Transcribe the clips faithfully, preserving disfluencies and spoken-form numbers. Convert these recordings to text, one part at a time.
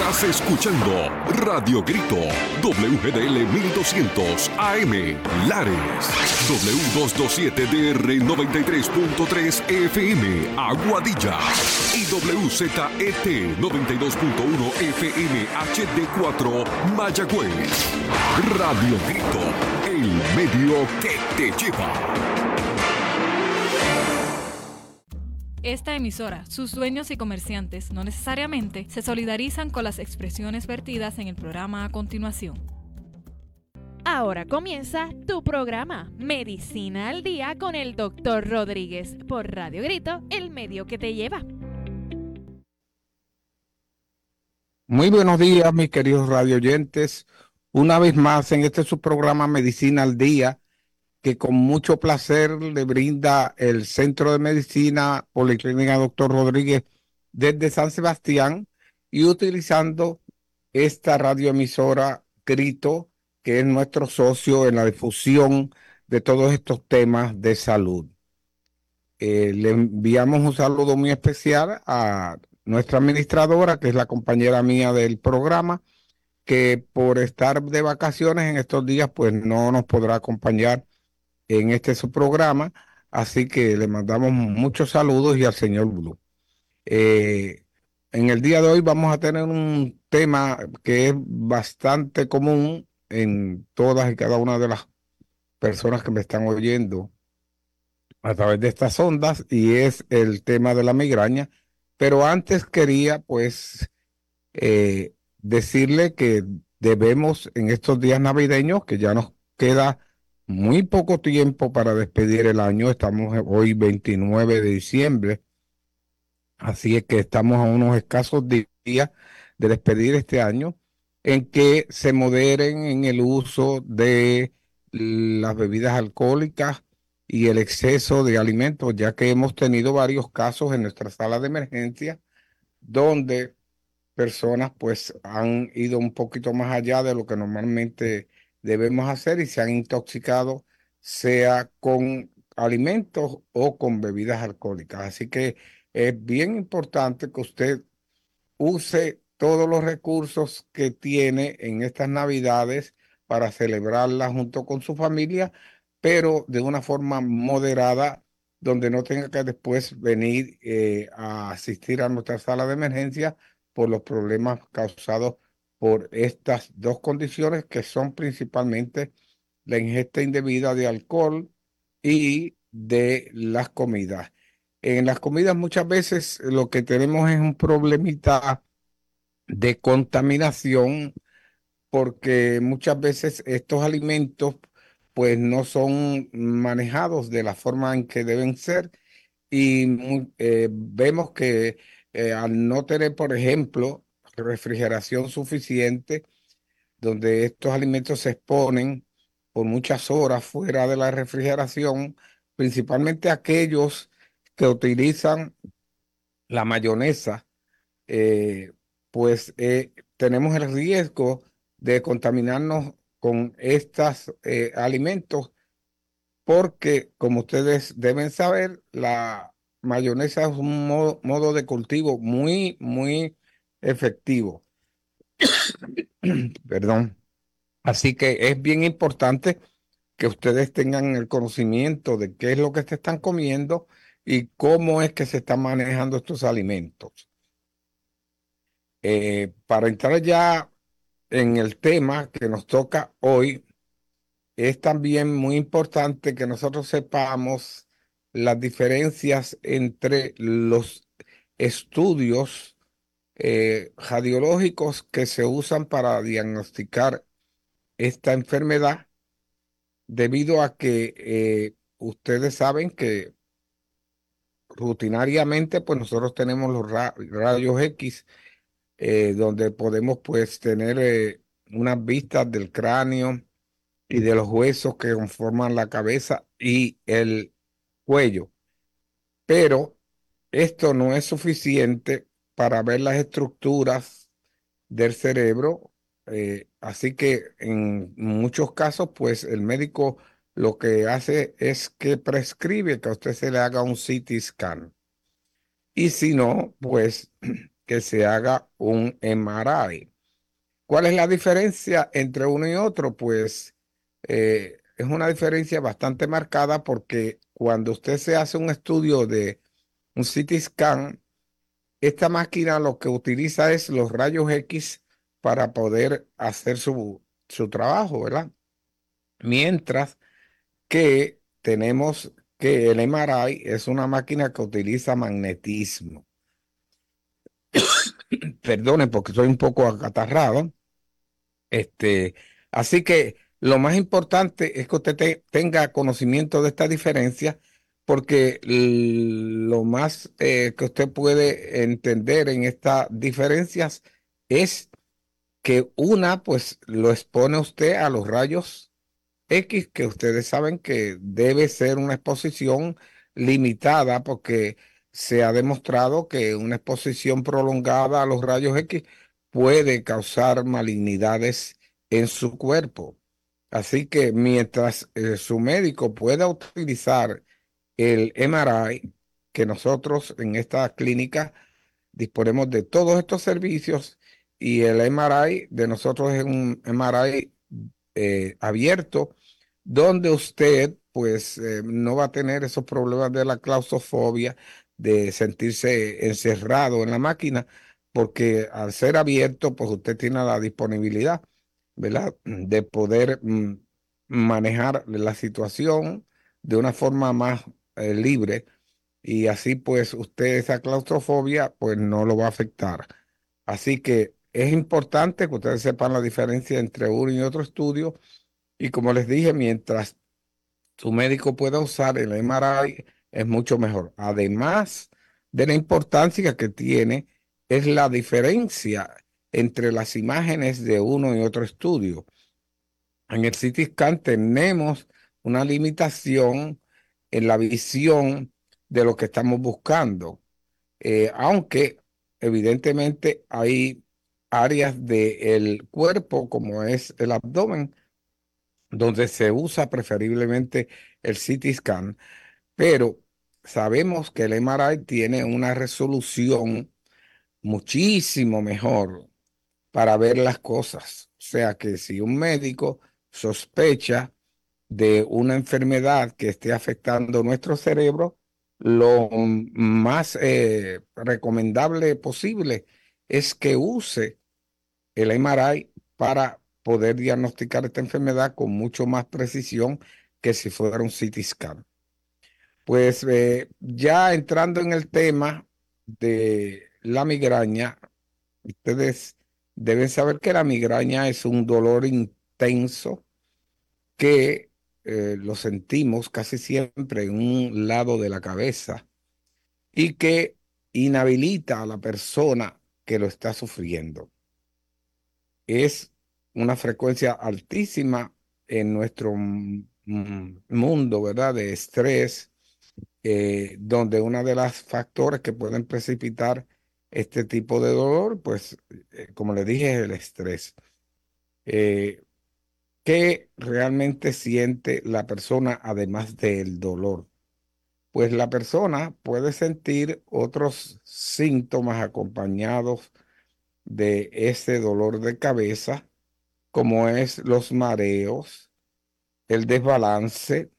Estás escuchando Radio Grito, W G D L mil doscientos A M, Lares, W doscientos veintisiete D R noventa y tres punto tres F M, Aguadilla, y W Z E T noventa y dos punto uno F M H D cuatro, Mayagüez. Radio Grito, el medio que te lleva. Esta emisora, sus dueños y comerciantes no necesariamente se solidarizan con las expresiones vertidas en el programa a continuación. Ahora comienza tu programa Medicina al Día con el doctor Rodríguez por Radio Grito, el medio que te lleva. Muy buenos días, mis queridos radioyentes. Una vez más en este su programa Medicina al Día, que con mucho placer le brinda el Centro de Medicina Policlínica Doctor Rodríguez desde San Sebastián, y utilizando esta radioemisora Grito, que es nuestro socio en la difusión de todos estos temas de salud. Eh, le enviamos un saludo muy especial a nuestra administradora, que es la compañera mía del programa, que por estar de vacaciones en estos días, pues no nos podrá acompañar en este su programa, así que le mandamos muchos saludos y al señor Blue. Eh, en el día de hoy vamos a tener un tema que es bastante común en todas y cada una de las personas que me están oyendo a través de estas ondas, y es el tema de la migraña. Pero antes quería pues eh, decirle que debemos en estos días navideños, que ya nos queda muy poco tiempo para despedir el año. Estamos hoy veintinueve de diciembre, así es que estamos a unos escasos días de despedir este año, en que se moderen en el uso de las bebidas alcohólicas y el exceso de alimentos, ya que hemos tenido varios casos en nuestra sala de emergencia donde personas pues han ido un poquito más allá de lo que normalmente debemos hacer y se han intoxicado, sea con alimentos o con bebidas alcohólicas. Así que es bien importante que usted use todos los recursos que tiene en estas Navidades para celebrarlas junto con su familia, pero de una forma moderada, donde no tenga que después venir eh, a asistir a nuestra sala de emergencia por los problemas causados por estas dos condiciones, que son principalmente la ingesta indebida de alcohol y de las comidas. En las comidas muchas veces lo que tenemos es un problemita de contaminación, porque muchas veces estos alimentos pues no son manejados de la forma en que deben ser, y eh, vemos que eh, al no tener, por ejemplo, refrigeración suficiente, donde estos alimentos se exponen por muchas horas fuera de la refrigeración, principalmente aquellos que utilizan la mayonesa, eh, pues eh, tenemos el riesgo de contaminarnos con estos eh, alimentos, porque como ustedes deben saber, la mayonesa es un modo, modo de cultivo muy, muy efectivo. Perdón. Así que es bien importante que ustedes tengan el conocimiento de qué es lo que se están comiendo y cómo es que se están manejando estos alimentos. Eh, para entrar ya en el tema que nos toca hoy, es también muy importante que nosotros sepamos las diferencias entre los estudios eh, radiológicos que se usan para diagnosticar esta enfermedad, debido a que eh, ustedes saben que rutinariamente pues nosotros tenemos los ra- rayos X, eh, donde podemos pues tener eh, unas vistas del cráneo y de los huesos que conforman la cabeza y el cuello. Pero esto no es suficiente para ver las estructuras del cerebro. Eh, así que en muchos casos, pues el médico lo que hace es que prescribe que a usted se le haga un C T scan. Y si no, pues que se haga un M R I. ¿Cuál es la diferencia entre uno y otro? Pues eh, es una diferencia bastante marcada porque cuando usted se hace un estudio de un C T scan, esta máquina lo que utiliza es los rayos X para poder hacer su, su trabajo, ¿verdad? Mientras que tenemos que el M R I es una máquina que utiliza magnetismo. Perdonen porque soy un poco acatarrado. Este, así que lo más importante es que usted te- tenga conocimiento de esta diferencia, porque l- lo más eh, que usted puede entender en estas diferencias es que una, pues lo expone usted a los rayos X, que ustedes saben que debe ser una exposición limitada, porque se ha demostrado que una exposición prolongada a los rayos X puede causar malignidades en su cuerpo. Así que mientras eh, su médico pueda utilizar el M R I, que nosotros en esta clínica disponemos de todos estos servicios, y el M R I de nosotros es un M R I eh, abierto, donde usted pues eh, no va a tener esos problemas de la claustrofobia, de sentirse encerrado en la máquina, porque al ser abierto pues usted tiene la disponibilidad, ¿verdad? De poder mm, manejar la situación de una forma más eh, libre, y así pues usted esa claustrofobia pues no lo va a afectar. Así que es importante que ustedes sepan la diferencia entre uno y otro estudio, y como les dije, mientras su médico pueda usar el M R I es mucho mejor. Además de la importancia que tiene, es la diferencia entre las imágenes de uno y otro estudio. En el C T scan tenemos una limitación en la visión de lo que estamos buscando, eh, aunque evidentemente hay áreas del cuerpo, como es el abdomen, donde se usa preferiblemente el C T scan, pero sabemos que el M R I tiene una resolución muchísimo mejor para ver las cosas. O sea que si un médico sospecha de una enfermedad que esté afectando nuestro cerebro, lo más eh, recomendable posible es que use el M R I para poder diagnosticar esta enfermedad con mucho más precisión que si fuera un C T scan. Pues eh, ya entrando en el tema de la migraña, ustedes deben saber que la migraña es un dolor intenso que eh, lo sentimos casi siempre en un lado de la cabeza, y que inhabilita a la persona que lo está sufriendo. Es una frecuencia altísima en nuestro mm, mm, mundo, ¿verdad? De estrés, eh, donde uno de los factores que pueden precipitar este tipo de dolor, pues, eh, como le dije, es el estrés. Eh, ¿Qué realmente siente la persona además del dolor? Pues la persona puede sentir otros síntomas acompañados de ese dolor de cabeza, como es los mareos, el desbalance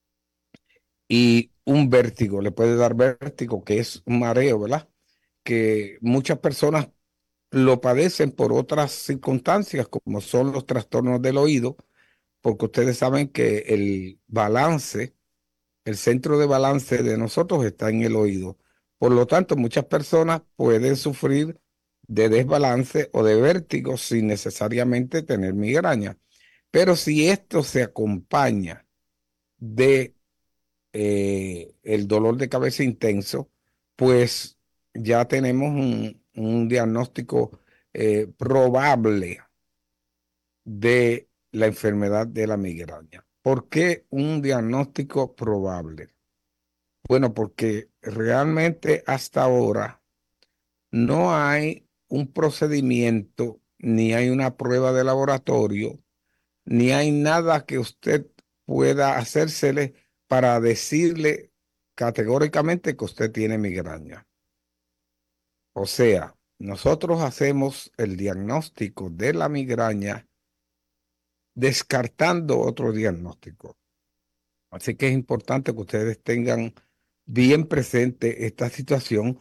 y un vértigo. Le puede dar vértigo, que es un mareo, ¿verdad? Que muchas personas lo padecen por otras circunstancias, como son los trastornos del oído, porque ustedes saben que el balance, el centro de balance de nosotros está en el oído. Por lo tanto, muchas personas pueden sufrir de desbalance o de vértigo sin necesariamente tener migraña. Pero si esto se acompaña de eh, el dolor de cabeza intenso, pues ya tenemos un, un diagnóstico eh, probable de la enfermedad de la migraña. ¿Por qué un diagnóstico probable? Bueno, porque realmente hasta ahora no hay un procedimiento, ni hay una prueba de laboratorio, ni hay nada que usted pueda hacérsele para decirle categóricamente que usted tiene migraña. O sea, nosotros hacemos el diagnóstico de la migraña descartando otro diagnóstico. Así que es importante que ustedes tengan bien presente esta situación,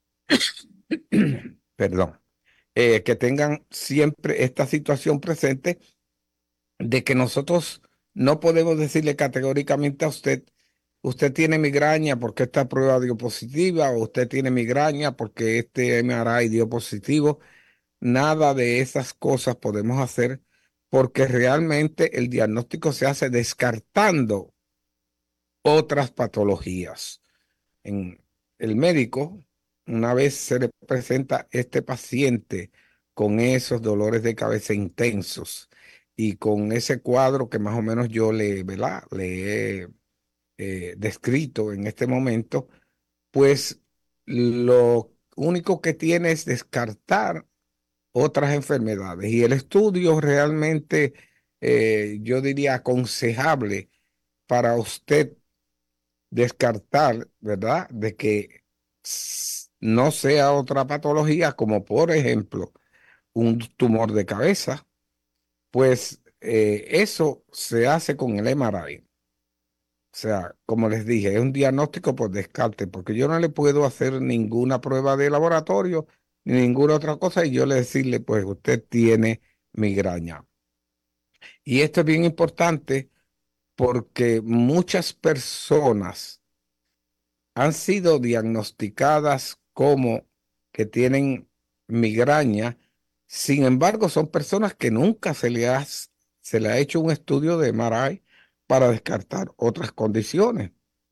perdón, eh, que tengan siempre esta situación presente de que nosotros no podemos decirle categóricamente a usted, usted tiene migraña porque esta prueba dio positiva o usted tiene migraña porque este M R I dio positivo. Nada de esas cosas podemos hacer porque realmente el diagnóstico se hace descartando otras patologías. En el médico, una vez se le presenta este paciente con esos dolores de cabeza intensos y con ese cuadro que más o menos yo le, ¿verdad? le he eh, descrito en este momento, pues lo único que tiene es descartar otras enfermedades. Y el estudio realmente, eh, yo diría, aconsejable para usted descartar, ¿verdad? De que s- no sea otra patología, como por ejemplo un tumor de cabeza, pues eh, eso se hace con el M R I. O sea, como les dije, es un diagnóstico por descarte, porque yo no le puedo hacer ninguna prueba de laboratorio ni ninguna otra cosa y yo le decirle, pues usted tiene migraña. Y esto es bien importante porque muchas personas han sido diagnosticadas como que tienen migraña. Sin embargo, son personas que nunca se le ha, se le ha hecho un estudio de M R I para descartar otras condiciones.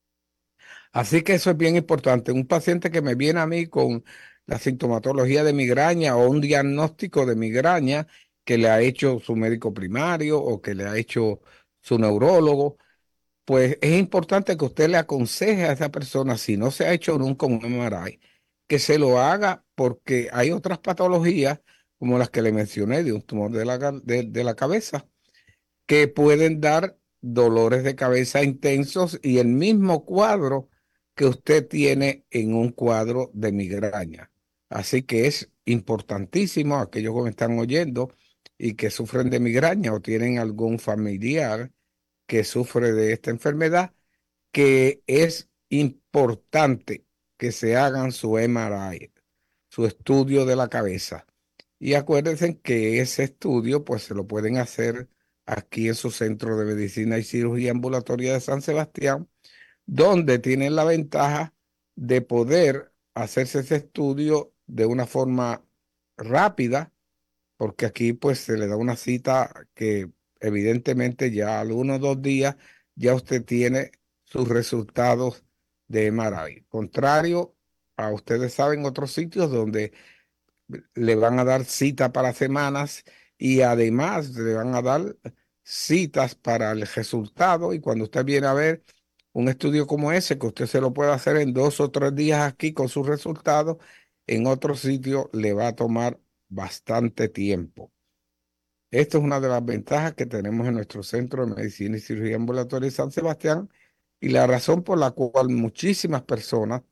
Así que eso es bien importante. Un paciente que me viene a mí con la sintomatología de migraña o un diagnóstico de migraña que le ha hecho su médico primario o que le ha hecho su neurólogo, pues es importante que usted le aconseje a esa persona, si no se ha hecho nunca un M R I, que se lo haga porque hay otras patologías como las que le mencioné de un tumor de la, ga- de de la cabeza que pueden dar dolores de cabeza intensos y el mismo cuadro que usted tiene en un cuadro de migraña. Así que es importantísimo aquellos que me están oyendo y que sufren de migraña o tienen algún familiar que sufre de esta enfermedad, que es importante que se hagan su M R I, su estudio de la cabeza. Y acuérdense que ese estudio pues se lo pueden hacer aquí en su centro de medicina y cirugía ambulatoria de San Sebastián, donde tienen la ventaja de poder hacerse ese estudio de una forma rápida, porque aquí pues se le da una cita que evidentemente ya al uno o dos días ya usted tiene sus resultados de M R I. Contrario a ustedes saben otros sitios donde le van a dar cita para semanas y además le van a dar citas para el resultado y cuando usted viene a ver un estudio como ese, que usted se lo puede hacer en dos o tres días aquí con sus resultados, en otro sitio le va a tomar bastante tiempo. Esto es una de las ventajas que tenemos en nuestro Centro de Medicina y Cirugía Ambulatoria de San Sebastián y la razón por la cual muchísimas personas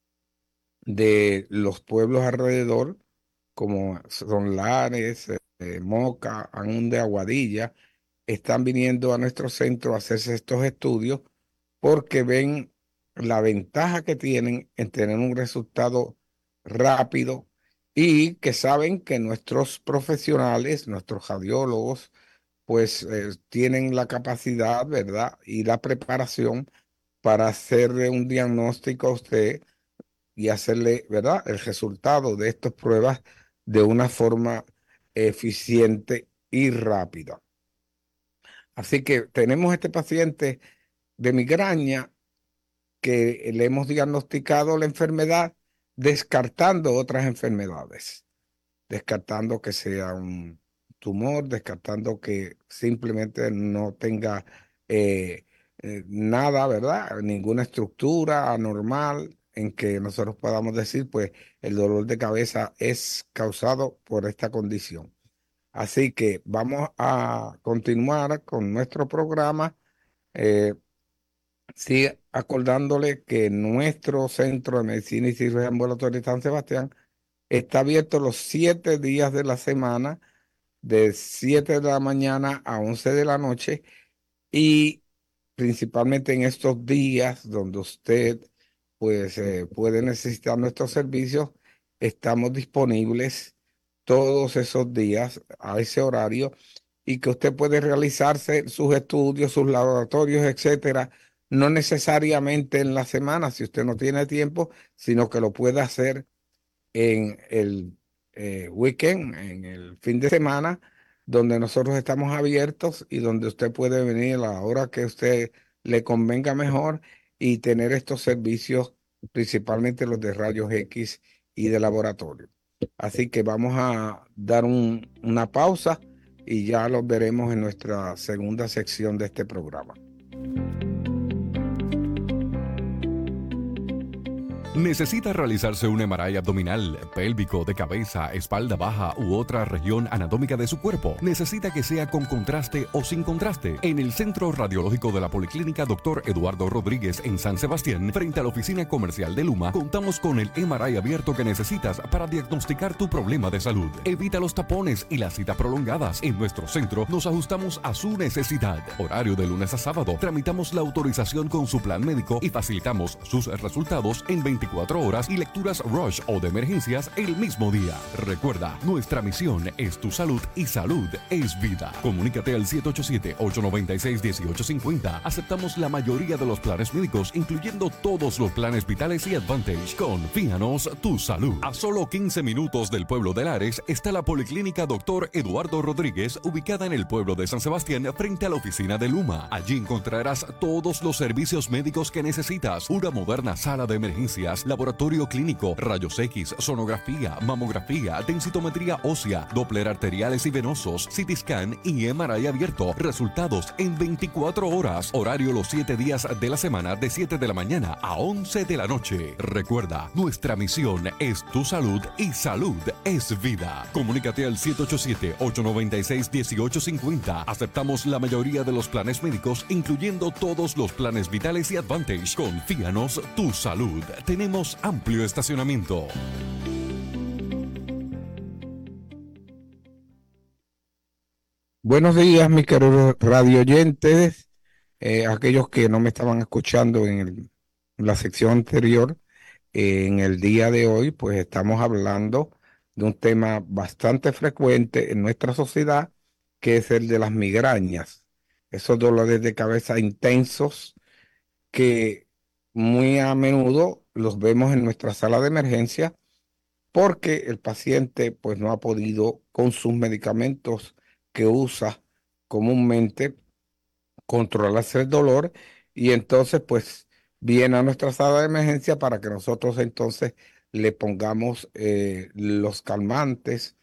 de los pueblos alrededor, como son Lares, eh, eh, Moca, aún de Aguadilla, están viniendo a nuestro centro a hacerse estos estudios porque ven la ventaja que tienen en tener un resultado rápido y que saben que nuestros profesionales, nuestros radiólogos, pues eh, tienen la capacidad, ¿verdad? Y la preparación para hacerle un diagnóstico a usted y hacerle, ¿verdad?, el resultado de estas pruebas de una forma eficiente y rápida. Así que tenemos este paciente de migraña que le hemos diagnosticado la enfermedad descartando otras enfermedades, descartando que sea un tumor, descartando que simplemente no tenga eh, eh, nada, ¿verdad? Ninguna estructura anormal en que nosotros podamos decir, pues el dolor de cabeza es causado por esta condición. Así que vamos a continuar con nuestro programa. Eh, sí, acordándole que nuestro Centro de Medicina y Cirugía Ambulatoria de San Sebastián Está abierto los siete días de la semana, de siete de la mañana a once de la noche, y principalmente en estos días donde usted pues eh, puede necesitar nuestros servicios, estamos disponibles todos esos días a ese horario, y que usted puede realizarse sus estudios, sus laboratorios, etcétera, no necesariamente en la semana si usted no tiene tiempo, sino que lo puede hacer en el eh, weekend, en el fin de semana, donde nosotros estamos abiertos y donde usted puede venir a la hora que usted le convenga mejor y tener estos servicios, principalmente los de rayos X y de laboratorio. Así que vamos a dar un- una pausa y ya los veremos en nuestra segunda sección de este programa. ¿Necesita realizarse un M R I abdominal, pélvico, de cabeza, espalda baja u otra región anatómica de su cuerpo? ¿Necesita que sea con contraste o sin contraste? En el Centro Radiológico de la Policlínica doctor Eduardo Rodríguez en San Sebastián, frente a la oficina comercial de Luma, contamos con el M R I abierto que necesitas para diagnosticar tu problema de salud. Evita los tapones y las citas prolongadas. En nuestro centro nos ajustamos a su necesidad. Horario de lunes a sábado. Tramitamos la autorización con su plan médico y facilitamos sus resultados en veinticuatro horas y lecturas rush o de emergencias el mismo día. Recuerda, nuestra misión es tu salud y salud es vida. Comunícate al siete ocho siete, ocho nueve seis, uno ocho cinco cero. Aceptamos la mayoría de los planes médicos, incluyendo todos los planes vitales y Advantage. Confíanos tu salud. A solo quince minutos del pueblo de Lares está la Policlínica doctor Eduardo Rodríguez, ubicada en el pueblo de San Sebastián, frente a la oficina de Luma. Allí encontrarás todos los servicios médicos que necesitas. Una moderna sala de emergencias, laboratorio clínico, rayos X, sonografía, mamografía, densitometría ósea, Doppler arteriales y venosos, C T scan y M R I abierto. Resultados en veinticuatro horas. Horario los siete días de la semana de siete de la mañana a once de la noche. Recuerda, nuestra misión es tu salud y salud es vida. Comunícate al siete ocho siete, ocho nueve seis, uno ocho cinco cero. Aceptamos la mayoría de los planes médicos, incluyendo todos los planes vitales y Advantage. Confíanos tu salud. Tenemos amplio estacionamiento. Buenos días, mis queridos radio oyentes, eh, aquellos que no me estaban escuchando en, el- en la sección anterior. Eh, en el día de hoy, pues estamos hablando de un tema bastante frecuente en nuestra sociedad, que es el de las migrañas, esos dolores de cabeza intensos que muy a menudo los vemos en nuestra sala de emergencia, porque el paciente pues no ha podido con sus medicamentos que usa comúnmente controlarse el dolor, y entonces pues viene a nuestra sala de emergencia para que nosotros entonces le pongamos eh, los calmantes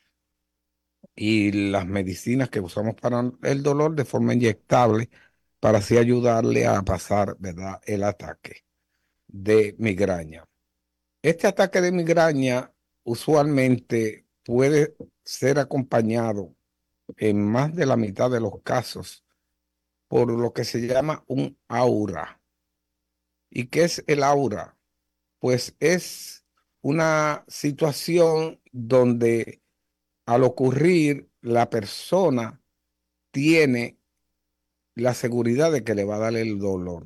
y las medicinas que usamos para el dolor de forma inyectable, para así ayudarle a pasar, ¿verdad?, el ataque de migraña. Este ataque de migraña usualmente puede ser acompañado en más de la mitad de los casos por lo que se llama un aura. ¿Y qué es el aura? Pues es una situación donde al ocurrir la persona tiene la seguridad de que le va a dar el dolor.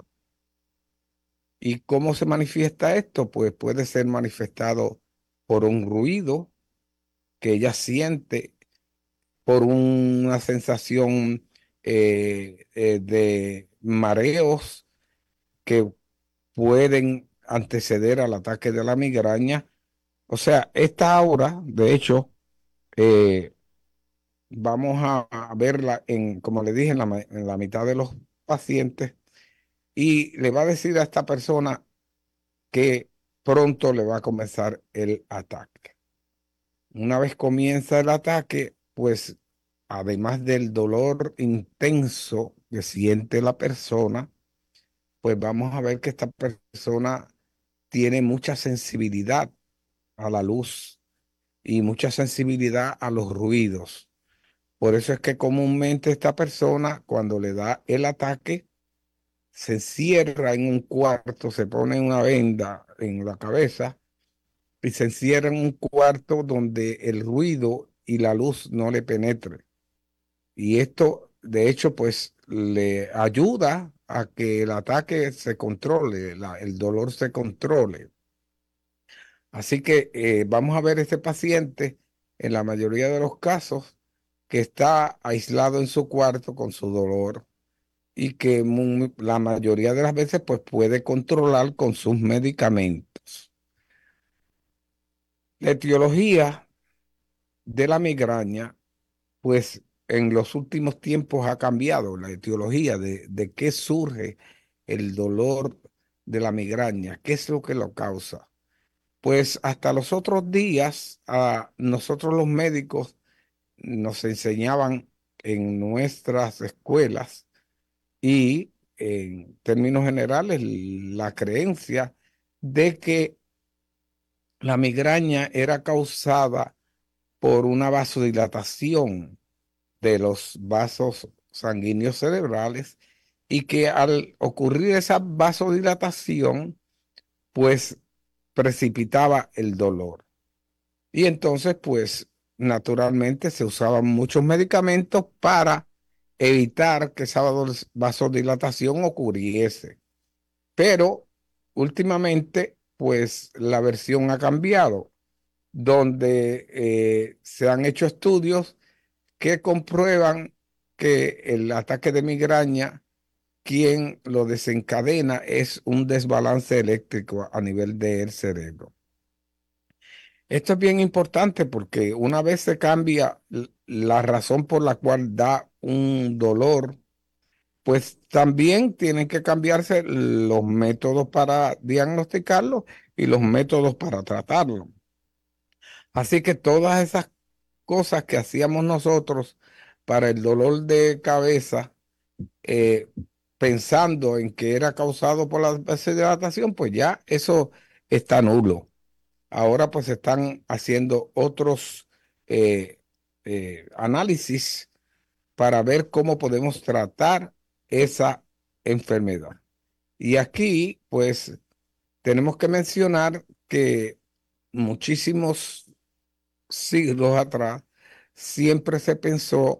¿Y cómo se manifiesta esto? Pues puede ser manifestado por un ruido que ella siente, por una sensación eh, eh, de mareos que pueden anteceder al ataque de la migraña. O sea, esta aura, de hecho, eh, vamos a, a verla en, como le dije, en la, ma- en la mitad de los pacientes, y le va a decir a esta persona que pronto le va a comenzar el ataque. Una vez comienza el ataque, pues además del dolor intenso que siente la persona, pues vamos a ver que esta persona tiene mucha sensibilidad a la luz y mucha sensibilidad a los ruidos. Por eso es que comúnmente esta persona, cuando le da el ataque, se encierra en un cuarto, se pone una venda en la cabeza y se encierra en un cuarto donde el ruido y la luz no le penetre. Y esto, de hecho, pues le ayuda a que el ataque se controle, la- el dolor se controle. Así que eh, vamos a ver este paciente en la mayoría de los casos que está aislado en su cuarto con su dolor y que mu- la mayoría de las veces pues puede controlar con sus medicamentos. La etiología de la migraña, pues en los últimos tiempos ha cambiado la etiología de, de qué surge el dolor de la migraña, qué es lo que lo causa. Pues hasta los otros días, a nosotros los médicos nos enseñaban en nuestras escuelas y en términos generales la creencia de que la migraña era causada por una vasodilatación de los vasos sanguíneos cerebrales y que al ocurrir esa vasodilatación, pues precipitaba el dolor. Y entonces, pues, naturalmente se usaban muchos medicamentos para evitar que esa vas- vasodilatación ocurriese. Pero últimamente, pues, la versión ha cambiado, donde eh, se han hecho estudios que comprueban que el ataque de migraña, quien lo desencadena es un desbalance eléctrico a nivel del cerebro. Esto es bien importante porque una vez se cambia l- la razón por la cual da un dolor, pues también tienen que cambiarse los métodos para diagnosticarlo y los métodos para tratarlo. Así que todas esas cosas que hacíamos nosotros para el dolor de cabeza, eh, pensando en que era causado por la deshidratación, pues ya eso está nulo. Ahora pues se están haciendo otros eh, eh, análisis para ver cómo podemos tratar esa enfermedad. Y aquí pues tenemos que mencionar que muchísimos siglos atrás siempre se pensó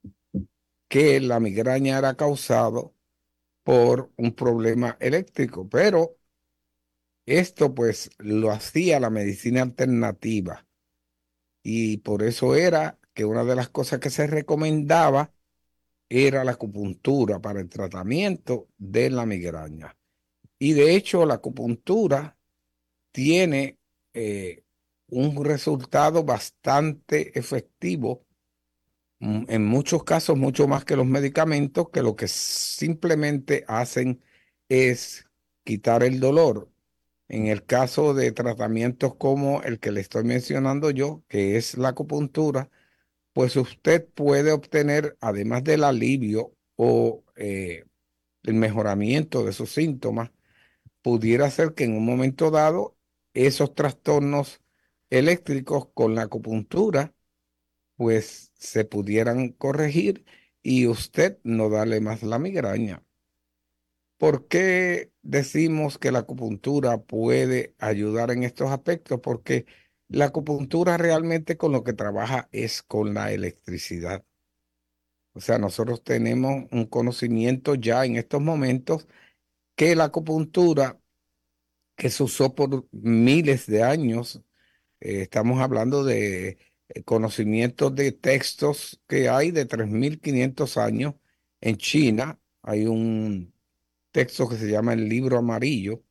que la migraña era causado por un problema eléctrico, pero esto pues lo hacía la medicina alternativa. Y por eso era que una de las cosas que se recomendaba era la acupuntura para el tratamiento de la migraña. Y de hecho la acupuntura tiene eh, un resultado bastante efectivo, mm, en muchos casos mucho más que los medicamentos, que lo que simplemente hacen es quitar el dolor. En el caso de tratamientos como el que le estoy mencionando yo, que es la acupuntura, pues usted puede obtener, además del alivio o eh, el mejoramiento de sus síntomas, pudiera ser que en un momento dado esos trastornos eléctricos con la acupuntura, pues se pudieran corregir y usted no darle más la migraña. ¿Por qué decimos que la acupuntura puede ayudar en estos aspectos? Porque la acupuntura realmente con lo que trabaja es con la electricidad. O sea, nosotros tenemos un conocimiento ya en estos momentos que la acupuntura, que se usó por miles de años, eh, estamos hablando de eh, conocimientos de textos que hay de tres mil quinientos años en China. Hay un texto que se llama el Libro Amarillo,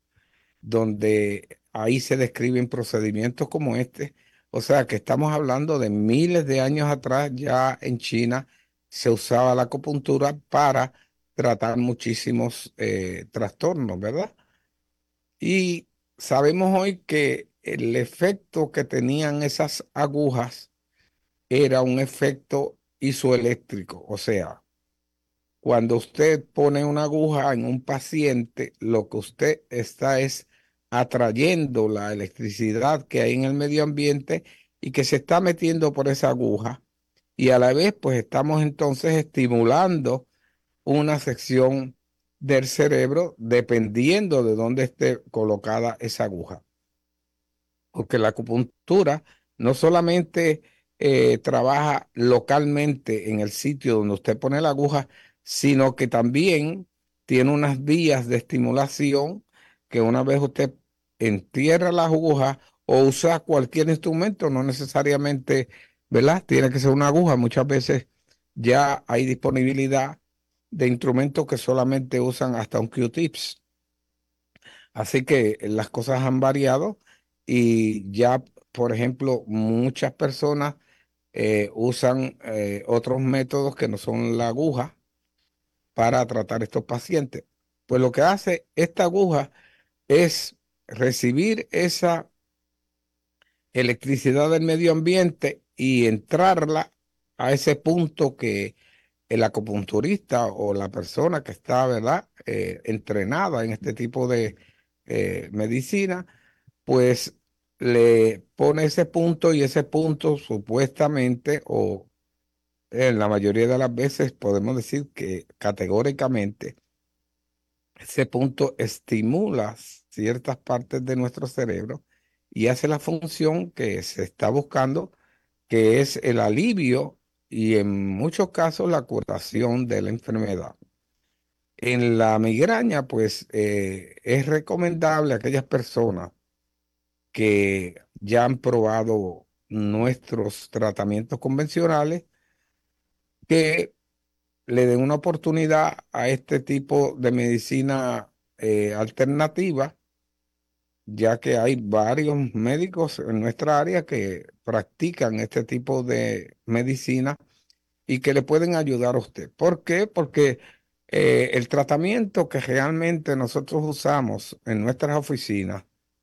donde ahí se describen procedimientos como este. O sea que estamos hablando de miles de años atrás, ya en China se usaba la acupuntura para tratar muchísimos eh, trastornos, ¿verdad? Y sabemos hoy que el efecto que tenían esas agujas era un efecto isoeléctrico, o sea, cuando usted pone una aguja en un paciente, lo que usted está es atrayendo la electricidad que hay en el medio ambiente y que se está metiendo por esa aguja. Y a la vez, pues estamos entonces estimulando una sección del cerebro dependiendo de dónde esté colocada esa aguja. porque la acupuntura no solamente eh, trabaja localmente en el sitio donde usted pone la aguja, sino que también tiene unas vías de estimulación que una vez usted entierra la aguja o usa cualquier instrumento, no necesariamente, ¿verdad? Tiene que ser una aguja. Muchas veces ya hay disponibilidad de instrumentos que solamente usan hasta un Q-tips. Así que las cosas han variado y ya, por ejemplo, muchas personas eh, usan eh, otros métodos que no son la aguja para tratar estos pacientes. Pues lo que hace esta aguja es recibir esa electricidad del medio ambiente y entrarla a ese punto que el acupunturista o la persona que está, ¿verdad?, eh, entrenada en este tipo de eh, medicina, pues le pone ese punto y ese punto supuestamente, o en la mayoría de las veces podemos decir que categóricamente, ese punto estimula ciertas partes de nuestro cerebro y hace la función que se está buscando, que es el alivio y en muchos casos la curación de la enfermedad. En la migraña, pues eh, es recomendable a aquellas personas que ya han probado nuestros tratamientos convencionales que le den una oportunidad a este tipo de medicina eh, alternativa, ya que hay varios médicos en nuestra área que practican este tipo de medicina y que le pueden ayudar a usted. ¿Por qué? Porque eh, el tratamiento que realmente nosotros usamos en nuestras oficinas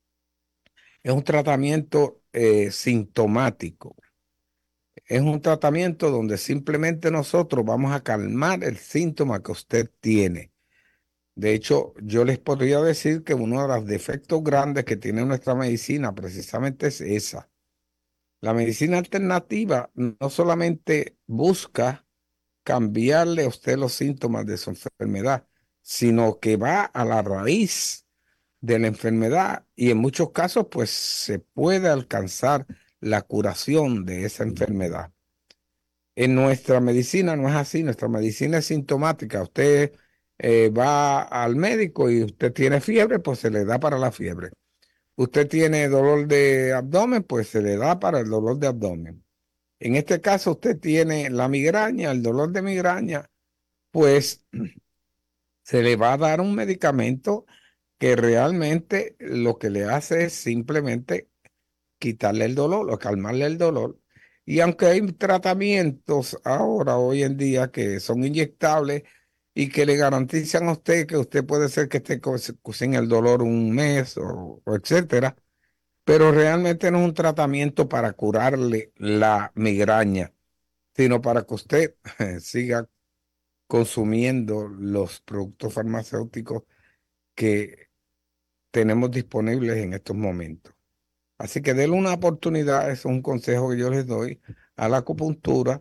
es un tratamiento eh, sintomático. Es un tratamiento donde simplemente nosotros vamos a calmar el síntoma que usted tiene. De hecho, yo les podría decir que uno de los defectos grandes que tiene nuestra medicina precisamente es esa. La medicina alternativa no solamente busca cambiarle a usted los síntomas de su enfermedad, sino que va a la raíz de la enfermedad y en muchos casos pues se puede alcanzar la curación de esa enfermedad. En nuestra medicina no es así, nuestra medicina es sintomática. Usted eh, va al médico y usted tiene fiebre, pues se le da para la fiebre. Usted tiene dolor de abdomen, pues se le da para el dolor de abdomen. En este caso, usted tiene la migraña, el dolor de migraña, pues se le va a dar un medicamento que realmente lo que le hace es simplemente quitarle el dolor o calmarle el dolor. Y aunque hay tratamientos ahora, hoy en día, que son inyectables y que le garantizan a usted que usted puede ser que esté co- sin el dolor un mes o, o etcétera, pero realmente no es un tratamiento para curarle la migraña, sino para que usted siga consumiendo los productos farmacéuticos que tenemos disponibles en estos momentos. Así que denle una oportunidad, es un consejo que yo les doy a la acupuntura,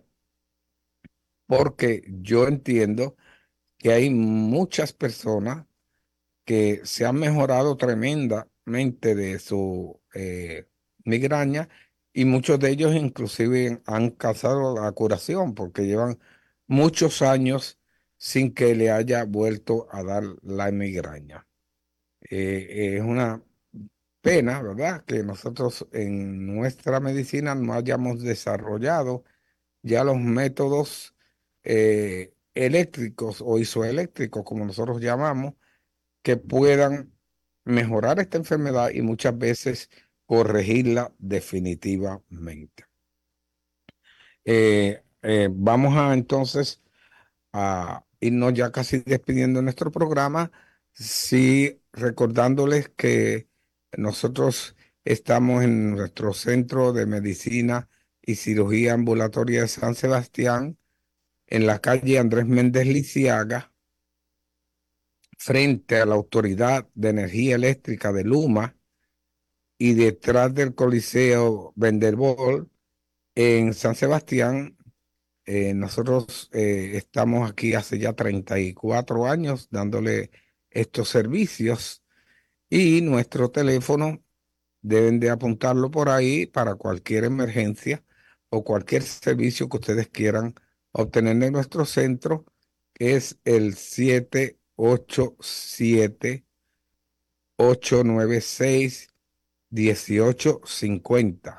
porque yo entiendo que hay muchas personas que se han mejorado tremendamente de su eh, migraña y muchos de ellos inclusive han alcanzado la curación porque llevan muchos años sin que le haya vuelto a dar la migraña. Eh, es una pena, ¿verdad?, que nosotros en nuestra medicina no hayamos desarrollado ya los métodos eh, eléctricos o isoeléctricos, como nosotros llamamos, que puedan mejorar esta enfermedad y muchas veces corregirla definitivamente. Eh, eh, vamos a entonces a irnos ya casi despidiendo de nuestro programa, sí recordándoles que nosotros estamos en nuestro Centro de Medicina y Cirugía Ambulatoria de San Sebastián, en la calle Andrés Méndez Lisiaga, frente a la Autoridad de Energía Eléctrica de Luma y detrás del Coliseo Vanderbilt en San Sebastián. Eh, nosotros eh, estamos aquí hace ya treinta y cuatro años dándole estos servicios y nuestro teléfono deben de apuntarlo por ahí para cualquier emergencia o cualquier servicio que ustedes quieran obtener de nuestro centro, que es el siete ocho siete, ocho nueve seis, uno ocho cinco cero.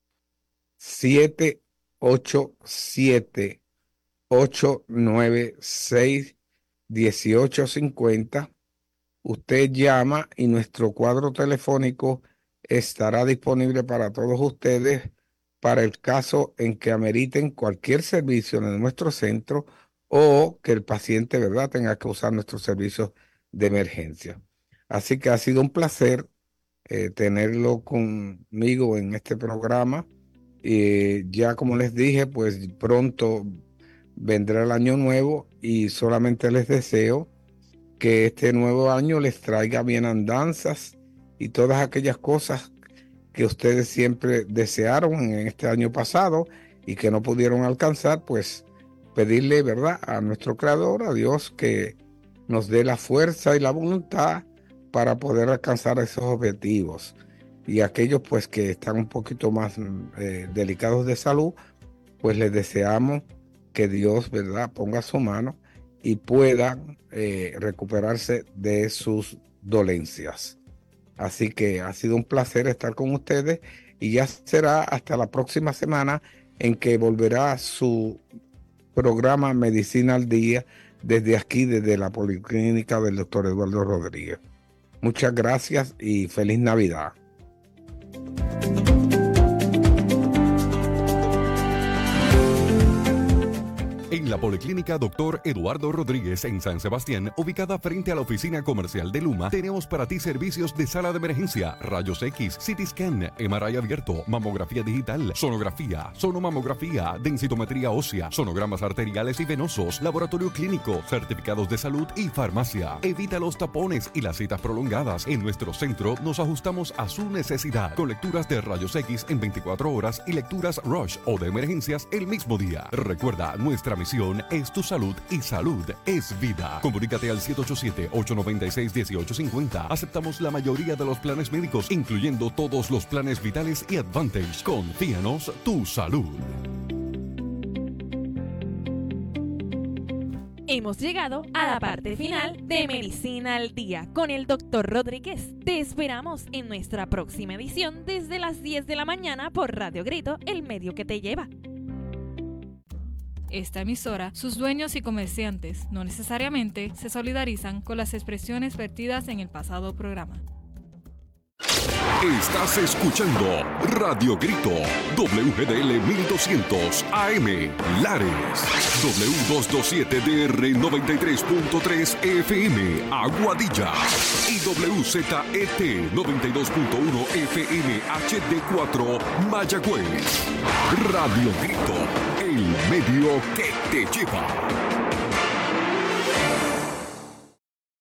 siete ocho siete, ocho nueve seis, uno ocho cinco cero. Usted llama y nuestro cuadro telefónico estará disponible para todos ustedes para el caso en que ameriten cualquier servicio en nuestro centro o que el paciente, ¿verdad?, tenga que usar nuestros servicios de emergencia. Así que ha sido un placer eh, tenerlo conmigo en este programa. Eh, ya como les dije, pues pronto vendrá el año nuevo y solamente les deseo que este nuevo año les traiga bienandanzas y todas aquellas cosas que ustedes siempre desearon en este año pasado y que no pudieron alcanzar, pues pedirle, ¿verdad?, a nuestro Creador, a Dios, que nos dé la fuerza y la voluntad para poder alcanzar esos objetivos. Y aquellos pues que están un poquito más eh, delicados de salud, pues les deseamos que Dios, ¿verdad?, ponga su mano y puedan eh, recuperarse de sus dolencias. Así que ha sido un placer estar con ustedes y ya será hasta la próxima semana en que volverá su programa Medicina al Día desde aquí, desde la Policlínica del doctor Eduardo Rodríguez. Muchas gracias y feliz Navidad. En la Policlínica doctor Eduardo Rodríguez en San Sebastián, ubicada frente a la oficina comercial de Luma, tenemos para ti servicios de sala de emergencia, rayos X, C T scan, M R I abierto, mamografía digital, sonografía, sonomamografía, densitometría ósea, sonogramas arteriales y venosos, laboratorio clínico, certificados de salud y farmacia. Evita los tapones y las citas prolongadas. En nuestro centro nos ajustamos a su necesidad, con lecturas de rayos X en veinticuatro horas y lecturas Rush o de emergencias el mismo día. Recuerda, nuestra misión es tu salud y salud es vida. Comunícate al siete ocho siete, ocho nueve seis, uno ocho cinco cero. Aceptamos la mayoría de los planes médicos, incluyendo todos los planes vitales y Advantage. Confíanos tu salud. Hemos llegado a la parte final de Medicina al Día con el doctor Rodríguez. Te esperamos en nuestra próxima edición desde las diez de la mañana por Radio Grito, el medio que te lleva. Esta emisora, sus dueños y comerciantes no necesariamente se solidarizan con las expresiones vertidas en el pasado programa. Estás escuchando Radio Grito, W G D L mil doscientos A M, Lares, W doscientos veintisiete D R noventa y tres punto tres F M, Aguadilla, y W Z E T noventa y dos punto uno F M H D cuatro, Mayagüez. Radio Grito, el medio que te lleva.